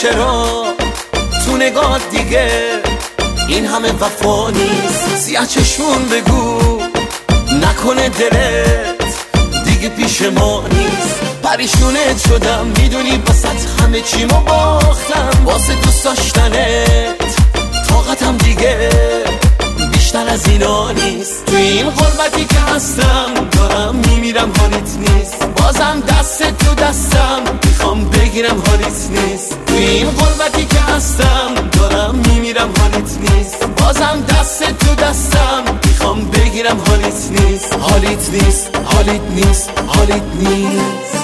چرا تو نگاه دیگه این همه وفا نیست؟ سیاه چشمون بگو نکنه دلت دیگه پیش ما نیست. پریشونت شدم میدونی واسه همه چیمو باختم، واسه دوست داشتنت طاقتم دیگه بیشتر از اینا نیست. تو این غربتی که هستم دارم میمیرم حالیت نیست، بازم دست تو دستم میخوام بگیرم حالیت نیست. تو این غربتی که هستم دارم میمیرم حالیت نیست، بازم دست تو دستم میخوام بگیرم حالیت نیست. حالیت نیست، حالیت نیست، حالیت نیست.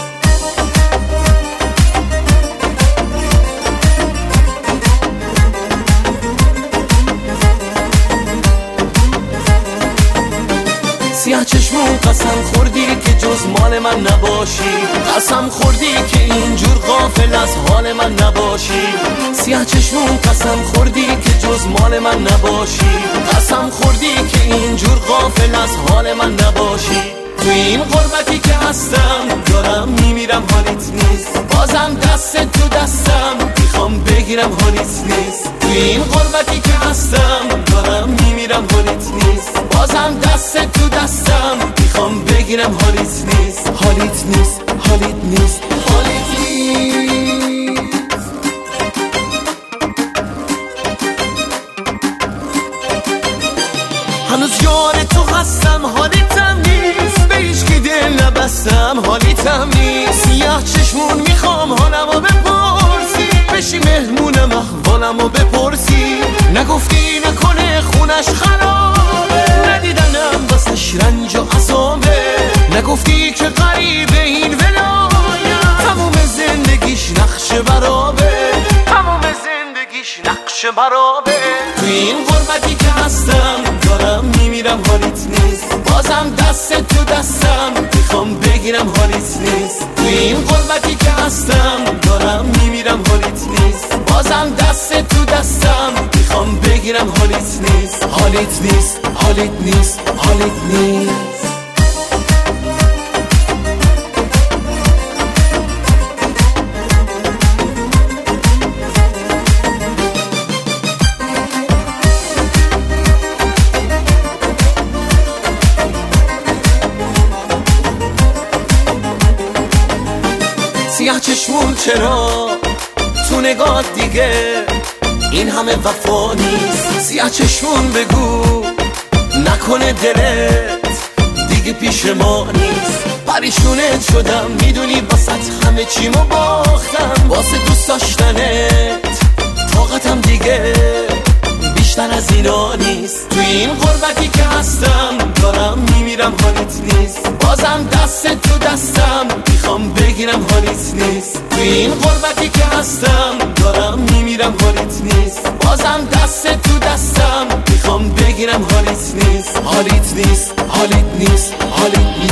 سیاه چشمون قسم خوردی که جز مال من نباشی، قسم خوردی که اینجور غافل از حال من نباشی. سیاه چشمون قسم خوردی که جز مال من نباشی، قسم خوردی که اینجور غافل از حال من نباشی. تو این غربتی که هستم دارم میمیرم حالیت نیست، بازم دست تو دستم میخوام بگیرم حالیت نیست. تو این غربتی که هستم دارم میمیرم حالیت نیست، بازم دست تو دستم میخوام بگیرم حالیت نیست. حالیت نیست، حالیت نیست، حالیت نیست. هنوز یار تو هستم حالیتم نیست، به هیچکی دل نبستم حالیتم نیست. سیاه چشمون میخوام حالمو بپرسی، بشی مهمونم احوالمو بپرسی. نگفتی نکنه خونش خرابه، ندیدنم واسش رنج و عذابه. نگفتی که غریبه این ولایت، تموم زندگیش نقش برابه، تموم زندگیش نقش برابه. تو این غربتی که هستم دارم میمیرم حالیت نیست، بازم دست تو دستم میخوام بگیرم حالیت نیست. تو این غربتی که هستم دارم میمیرم حالیت نیست، بازم دست تو دستم میخوام بگیرم حالیت نیست. حالیت نیست، حالیت نیست، حالیت نیست. سیاه چشمون چرا تو نگاه دیگه این همه وفا نیست؟ سیاه چشمون بگو نکنه دلت دیگه پیش ما نیست. پریشونت شدم میدونی واسه همه چیمو باختم، واسه دوست داشتنت طاقتم دیگه بیشتر از اینا نیست. تو این غربتی که هستم دارم میمیرم حالیت نیست، بازم دست تو دستم میخوام بگیرم حالیت نیست. تو این غربتی که هستم دارم میمیرم حالیت نیست، بازم دست تو دستم میخوام بگیرم حالیت نیست. حالیت نیست، حالیت نیست، حالیت نیست.